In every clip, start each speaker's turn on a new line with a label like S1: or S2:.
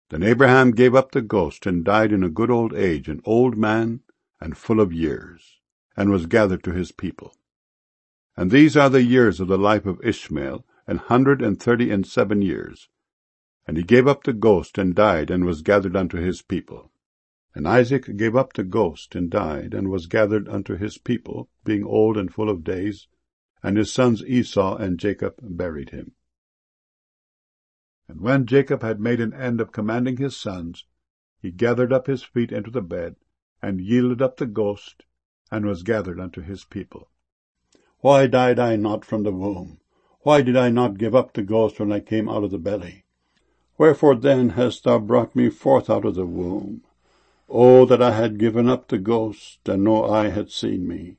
S1: Then Abraham gave up the ghost, and died in a good old age, an old man and full of years, and was gathered to his people. And these are the years of the life of Ishmael, 137 years. And he gave up the ghost, and died, and was gathered unto his people. And Isaac gave up the ghost, and died, and was gathered unto his people, being old and full of days, and his sons Esau and Jacob buried him. And when Jacob had made an end of commanding his sons, he gathered up his feet into the bed, and yielded up the ghost, and was gathered unto his people. Why died I not from the womb? Why did I not give up the ghost when I came out of the belly? Wherefore then hast thou brought me forth out of the womb? O that I had given up the ghost, and no eye had seen me.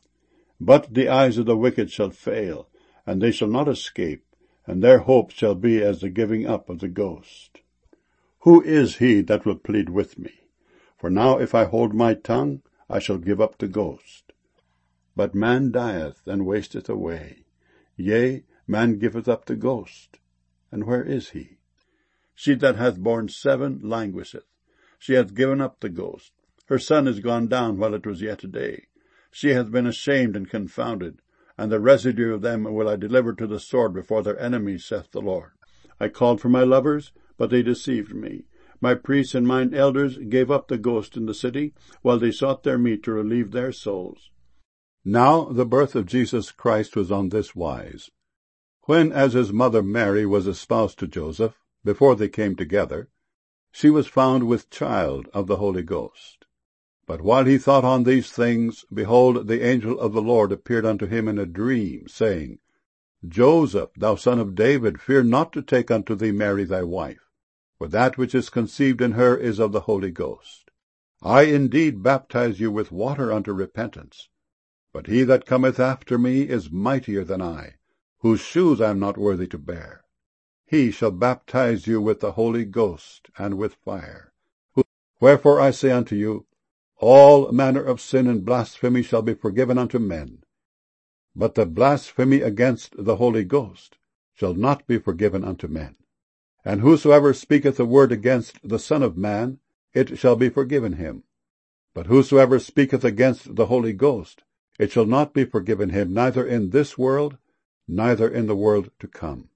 S1: But the eyes of the wicked shall fail, and they shall not escape, and their hope shall be as the giving up of the ghost. Who is he that will plead with me? For now if I hold my tongue, I shall give up the ghost. But man dieth, and wasteth away. Yea, man giveth up the ghost. And where is he? She that hath borne 7 languisheth. She hath given up the ghost. Her son is gone down while it was yet day. She hath been ashamed and confounded, and the residue of them will I deliver to the sword before their enemies, saith the Lord. I called for my lovers, but they deceived me. My priests and mine elders gave up the ghost in the city, while they sought their meat to relieve their souls. Now the birth of Jesus Christ was on this wise. When as his mother Mary was espoused to Joseph, before they came together, she was found with child of the Holy Ghost. But while he thought on these things, behold, the angel of the Lord appeared unto him in a dream, saying, Joseph, thou son of David, fear not to take unto thee Mary thy wife, for that which is conceived in her is of the Holy Ghost. I indeed baptize you with water unto repentance, but he that cometh after me is mightier than I, whose shoes I am not worthy to bear. He shall baptize you with the Holy Ghost and with fire. Wherefore I say unto you, all manner of sin and blasphemy shall be forgiven unto men, but the blasphemy against the Holy Ghost shall not be forgiven unto men. And whosoever speaketh a word against the Son of Man, it shall be forgiven him. But whosoever speaketh against the Holy Ghost, it shall not be forgiven him, neither in this world, neither in the world to come.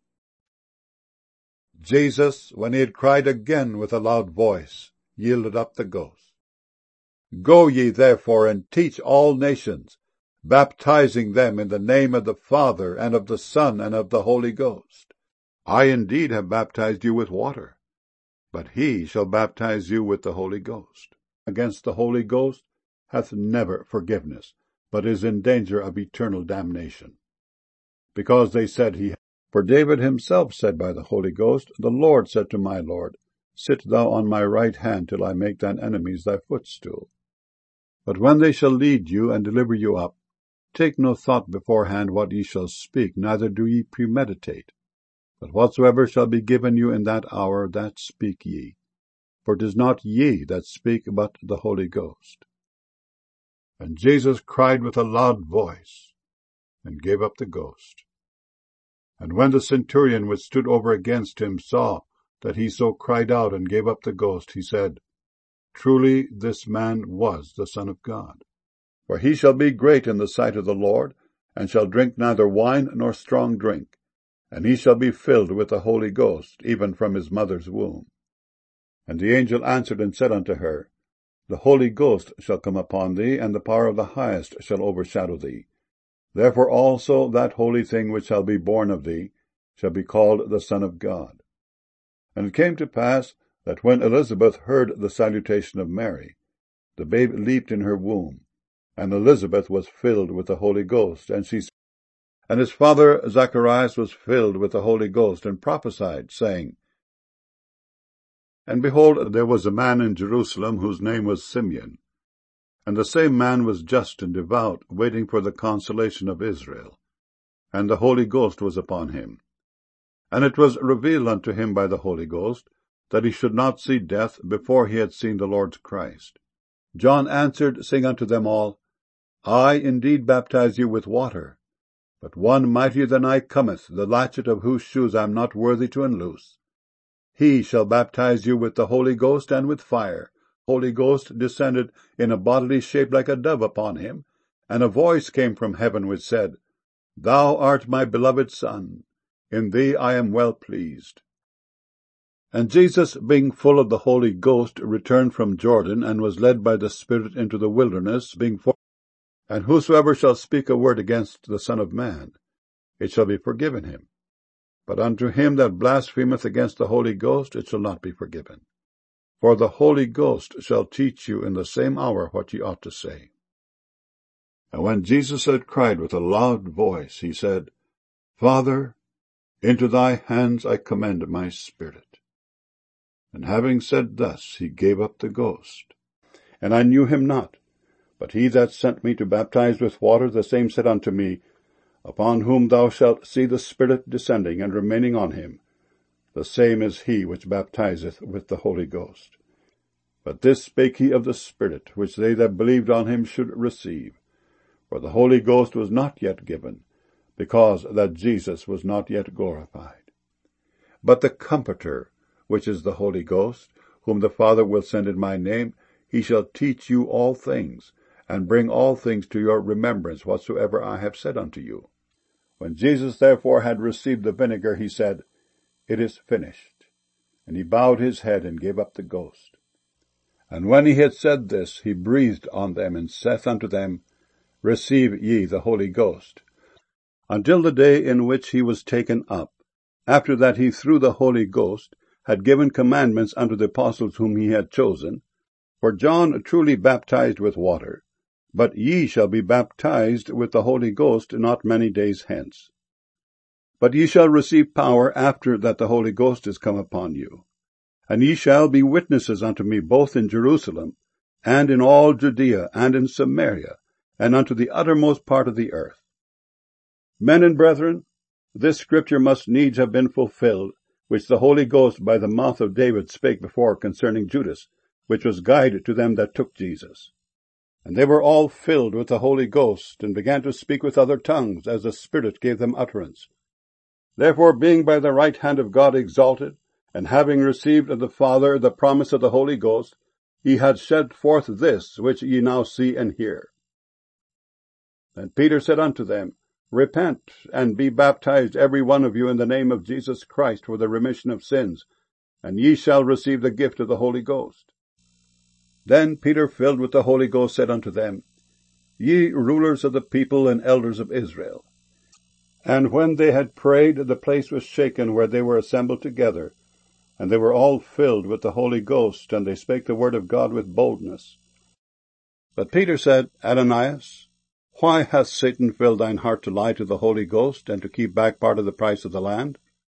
S1: Jesus, when he had cried again with a loud voice, yielded up the ghost. Go ye therefore and teach all nations, baptizing them in the name of the Father, and of the Son, and of the Holy Ghost. I indeed have baptized you with water, but he shall baptize you with the Holy Ghost. Against the Holy Ghost hath never forgiveness, but is in danger of eternal damnation. Because they said he, for David himself said by the Holy Ghost, the Lord said to my Lord, Sit thou on my right hand till I make thine enemies thy footstool. But when they shall lead you and deliver you up, take no thought beforehand what ye shall speak, neither do ye premeditate. But whatsoever shall be given you in that hour, that speak ye. For it is not ye that speak, but the Holy Ghost. And Jesus cried with a loud voice, and gave up the ghost. And when the centurion which stood over against him saw that he so cried out and gave up the ghost, he said, Truly this man was the Son of God. For he shall be great in the sight of the Lord, and shall drink neither wine nor strong drink, and he shall be filled with the Holy Ghost, even from his mother's womb. And the angel answered and said unto her, The Holy Ghost shall come upon thee, and the power of the Highest shall overshadow thee. Therefore also that holy thing which shall be born of thee shall be called the Son of God. And it came to pass that when Elizabeth heard the salutation of Mary, the babe leaped in her womb, and Elizabeth was filled with the Holy Ghost, and his father Zacharias was filled with the Holy Ghost, and prophesied, saying, And behold, there was a man in Jerusalem whose name was Simeon, and the same man was just and devout, waiting for the consolation of Israel. And the Holy Ghost was upon him. And it was revealed unto him by the Holy Ghost that he should not see death before he had seen the Lord's Christ. John answered, saying unto them all, I indeed baptize you with water, but one mightier than I cometh, the latchet of whose shoes I am not worthy to unloose. He shall baptize you with the Holy Ghost and with fire. The Holy Ghost descended in a bodily shape like a dove upon him, and a voice came from heaven which said, Thou art my beloved Son, in thee I am well pleased. And Jesus, being full of the Holy Ghost, returned from Jordan, and was led by the Spirit into the wilderness, and whosoever shall speak a word against the Son of Man, it shall be forgiven him. But unto him that blasphemeth against the Holy Ghost, it shall not be forgiven. For the Holy Ghost shall teach you in the same hour what ye ought to say. And when Jesus had cried with a loud voice, he said, Father, into thy hands I commend my spirit. And having said thus, he gave up the ghost. And I knew him not, but he that sent me to baptize with water, the same said unto me, Upon whom thou shalt see the Spirit descending and remaining on him, the same is he which baptizeth with the Holy Ghost. But this spake he of the Spirit, which they that believed on him should receive. For the Holy Ghost was not yet given, because that Jesus was not yet glorified. But the Comforter, which is the Holy Ghost, whom the Father will send in my name, he shall teach you all things, and bring all things to your remembrance whatsoever I have said unto you. When Jesus therefore had received the vinegar, he said, It is finished. And he bowed his head and gave up the ghost. And when he had said this, he breathed on them, and saith unto them, Receive ye the Holy Ghost. Until the day in which he was taken up. After that he through the Holy Ghost had given commandments unto the apostles whom he had chosen. For John truly baptized with water, but ye shall be baptized with the Holy Ghost not many days hence. But ye shall receive power after that the Holy Ghost is come upon you. And ye shall be witnesses unto me both in Jerusalem, and in all Judea, and in Samaria, and unto the uttermost part of the earth. Men and brethren, this scripture must needs have been fulfilled, which the Holy Ghost by the mouth of David spake before concerning Judas, which was guide to them that took Jesus. And they were all filled with the Holy Ghost, and began to speak with other tongues, as the Spirit gave them utterance. Therefore, being by the right hand of God exalted, and having received of the Father the promise of the Holy Ghost, he had shed forth this, which ye now see and hear. And Peter said unto them, Repent, and be baptized every one of you in the name of Jesus Christ for the remission of sins, and ye shall receive the gift of the Holy Ghost. Then Peter, filled with the Holy Ghost, said unto them, Ye rulers of the people and elders of Israel. And when they had prayed, the place was shaken where they were assembled together, and they were all filled with the Holy Ghost, and they spake the word of God with boldness. But Peter said, Ananias, why hath Satan filled thine heart to lie to the Holy Ghost, and to keep back part of the price of the land?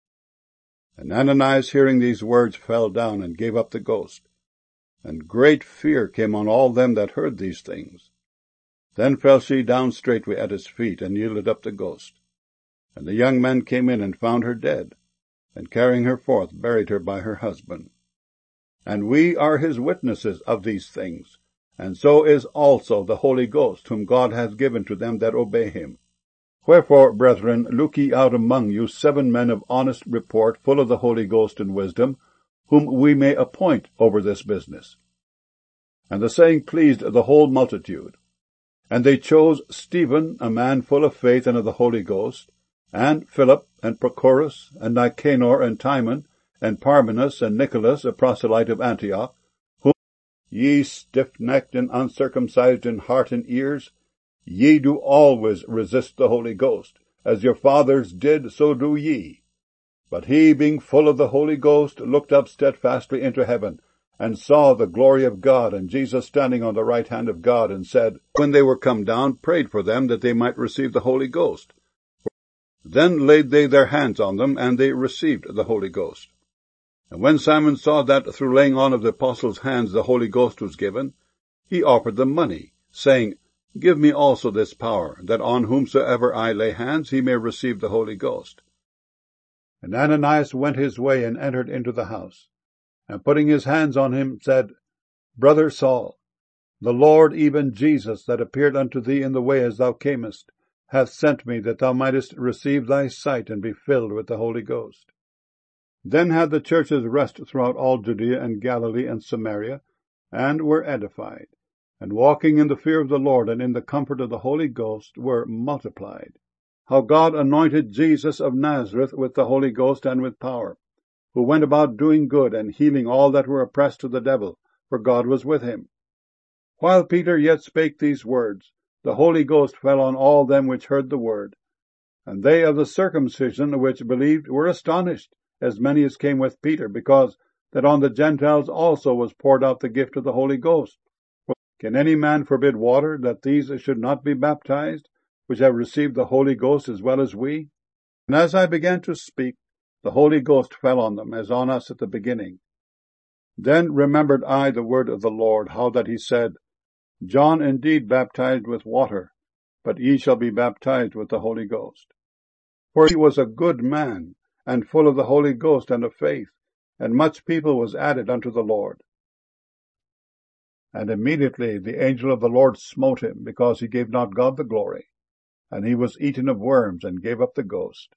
S1: And Ananias, hearing these words, fell down and gave up the ghost. And great fear came on all them that heard these things. Then fell she down straightway at his feet, and yielded up the ghost. And the young men came in and found her dead, and carrying her forth, buried her by her husband. And we are his witnesses of these things, and so is also the Holy Ghost, whom God hath given to them that obey him. Wherefore, brethren, look ye out among you 7 men of honest report, full of the Holy Ghost and wisdom, whom we may appoint over this business. And the saying pleased the whole multitude. And they chose Stephen, a man full of faith and of the Holy Ghost, and Philip, and Prochorus, and Nicanor, and Timon, and Parmenas, and Nicholas, a proselyte of Antioch, whom ye stiff-necked and uncircumcised in heart and ears, ye do always resist the Holy Ghost, as your fathers did, so do ye. But he, being full of the Holy Ghost, looked up steadfastly into heaven, and saw the glory of God, and Jesus standing on the right hand of God, and said, when they were come down, prayed for them that they might receive the Holy Ghost. Then laid they their hands on them, and they received the Holy Ghost. And when Simon saw that through laying on of the apostles' hands the Holy Ghost was given, he offered them money, saying, Give me also this power, that on whomsoever I lay hands he may receive the Holy Ghost. And Ananias went his way, and entered into the house, and putting his hands on him, said, Brother Saul, the Lord, even Jesus, that appeared unto thee in the way as thou camest, hath sent me, that thou mightest receive thy sight, and be filled with the Holy Ghost. Then had the churches rest throughout all Judea and Galilee and Samaria, and were edified, and walking in the fear of the Lord and in the comfort of the Holy Ghost were multiplied. How God anointed Jesus of Nazareth with the Holy Ghost and with power, who went about doing good and healing all that were oppressed of the devil, for God was with him. While Peter yet spake these words, the Holy Ghost fell on all them which heard the word. And they of the circumcision which believed were astonished, as many as came with Peter, because that on the Gentiles also was poured out the gift of the Holy Ghost. For can any man forbid water, that these should not be baptized, which have received the Holy Ghost as well as we? And as I began to speak, the Holy Ghost fell on them, as on us at the beginning. Then remembered I the word of the Lord, how that he said, John indeed baptized with water, but ye shall be baptized with the Holy Ghost. For he was a good man, and full of the Holy Ghost and of faith, and much people was added unto the Lord. And immediately the angel of the Lord smote him, because he gave not God the glory, and he was eaten of worms, and gave up the ghost.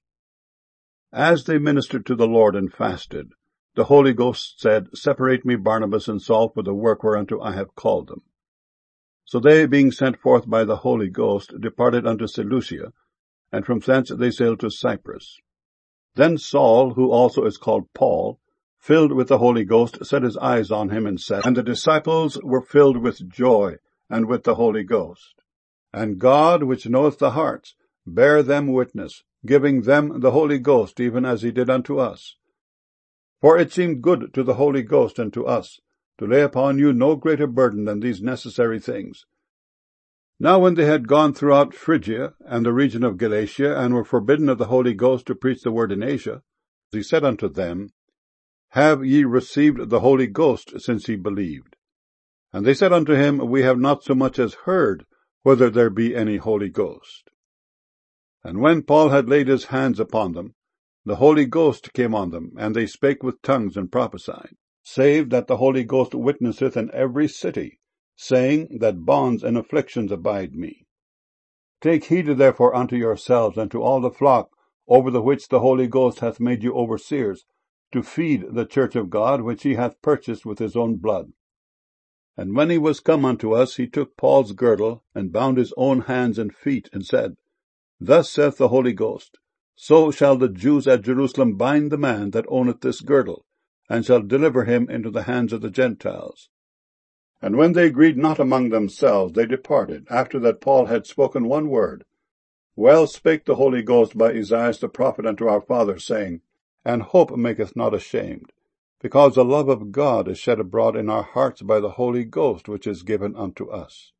S1: As they ministered to the Lord and fasted, the Holy Ghost said, Separate me Barnabas and Saul for the work whereunto I have called them. So they, being sent forth by the Holy Ghost, departed unto Seleucia, and from thence they sailed to Cyprus. Then Saul, who also is called Paul, filled with the Holy Ghost, set his eyes on him and said, And the disciples were filled with joy and with the Holy Ghost. And God, which knoweth the hearts, bare them witness, giving them the Holy Ghost, even as he did unto us. For it seemed good to the Holy Ghost and to us to lay upon you no greater burden than these necessary things. Now when they had gone throughout Phrygia and the region of Galatia, and were forbidden of the Holy Ghost to preach the word in Asia, he said unto them, Have ye received the Holy Ghost since ye believed? And they said unto him, We have not so much as heard whether there be any Holy Ghost. And when Paul had laid his hands upon them, the Holy Ghost came on them, and they spake with tongues and prophesied, save that the Holy Ghost witnesseth in every city, saying that bonds and afflictions abide me. Take heed therefore unto yourselves and to all the flock, over the which the Holy Ghost hath made you overseers, to feed the church of God, which he hath purchased with his own blood. And when he was come unto us, he took Paul's girdle, and bound his own hands and feet, and said, Thus saith the Holy Ghost, So shall the Jews at Jerusalem bind the man that owneth this girdle, and shall deliver him into the hands of the Gentiles. And when they agreed not among themselves, they departed, after that Paul had spoken one word. Well spake the Holy Ghost by Esaias the prophet unto our fathers, saying, And hope maketh not ashamed, because the love of God is shed abroad in our hearts by the Holy Ghost, which is given unto us.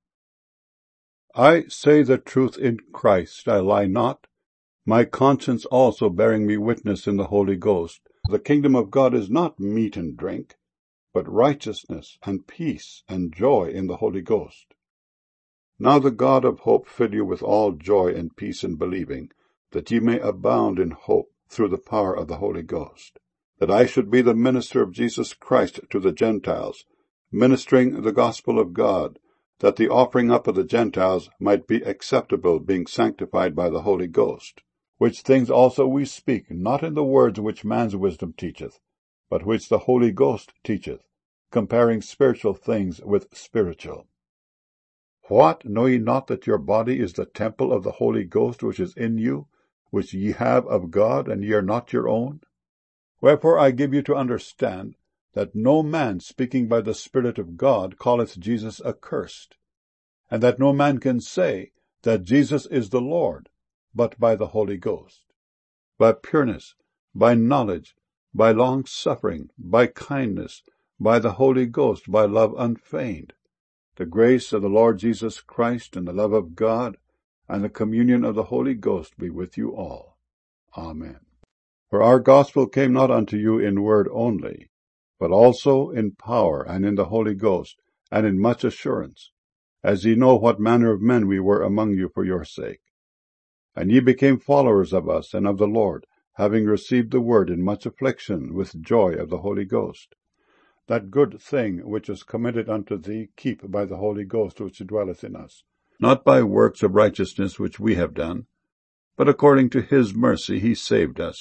S1: I say the truth in Christ, I lie not, my conscience also bearing me witness in the Holy Ghost. The kingdom of God is not meat and drink, but righteousness and peace and joy in the Holy Ghost. Now the God of hope fill you with all joy and peace in believing, that ye may abound in hope through the power of the Holy Ghost. That I should be the minister of Jesus Christ to the Gentiles, ministering the gospel of God, that the offering up of the Gentiles might be acceptable, being sanctified by the Holy Ghost. Which things also we speak, not in the words which man's wisdom teacheth, but which the Holy Ghost teacheth, comparing spiritual things with spiritual. What, know ye not that your body is the temple of the Holy Ghost which is in you, which ye have of God, and ye are not your own? Wherefore I give you to understand that no man speaking by the Spirit of God calleth Jesus accursed, and that no man can say that Jesus is the Lord, but by the Holy Ghost, by pureness, by knowledge, by long-suffering, by kindness, by the Holy Ghost, by love unfeigned. The grace of the Lord Jesus Christ, and the love of God, and the communion of the Holy Ghost be with you all. Amen. For our gospel came not unto you in word only, but also in power, and in the Holy Ghost, and in much assurance, as ye know what manner of men we were among you for your sake. And ye became followers of us and of the Lord, having received the word in much affliction with joy of the Holy Ghost. That good thing which was committed unto thee keep by the Holy Ghost which dwelleth in us, not by works of righteousness which we have done, but according to his mercy he saved us,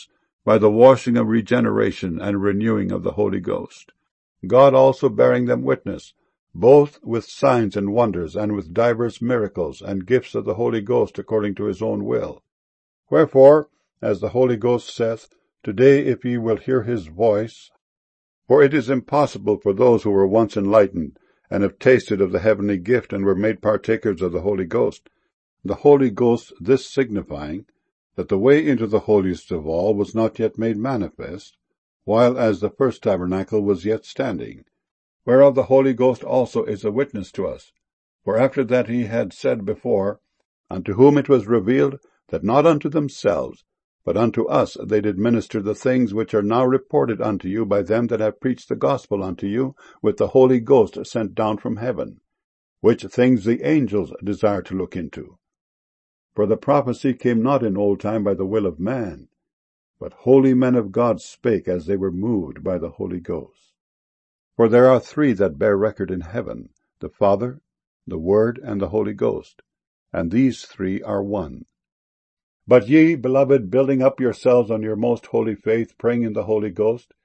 S1: by the washing of regeneration and renewing of the Holy Ghost, God also bearing them witness, both with signs and wonders, and with divers miracles and gifts of the Holy Ghost according to his own will. Wherefore, as the Holy Ghost saith, Today if ye will hear his voice, for it is impossible for those who were once enlightened, and have tasted of the heavenly gift, and were made partakers of the Holy Ghost, the Holy Ghost this signifying, that the way into the holiest of all was not yet made manifest, while as the first tabernacle was yet standing, whereof the Holy Ghost also is a witness to us. For after that he had said before, unto whom it was revealed, that not unto themselves, but unto us they did minister the things which are now reported unto you by them that have preached the gospel unto you with the Holy Ghost sent down from heaven, which things the angels desire to look into. For the prophecy came not in old time by the will of man, but holy men of God spake as they were moved by the Holy Ghost. For there are three that bear record in heaven, the Father, the Word, and the Holy Ghost, and these three are one. But ye, beloved, building up yourselves on your most holy faith, praying in the Holy Ghost,